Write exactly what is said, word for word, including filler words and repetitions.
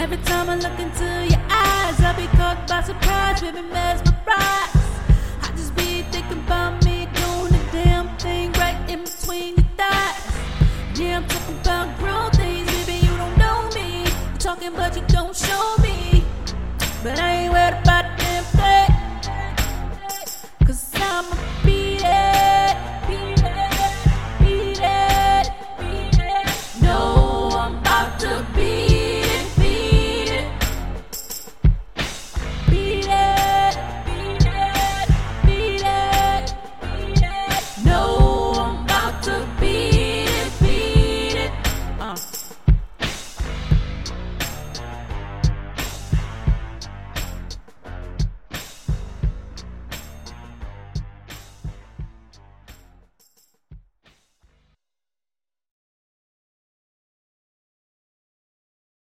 Every time I look into your eyes, I be caught by surprise, baby, mesmerized. I just be thinking about me doing the damn thing right in between your thighs. Yeah, I'm talking about real things, baby, you don't know me. You're talking but you don't show me. But I ain't worried about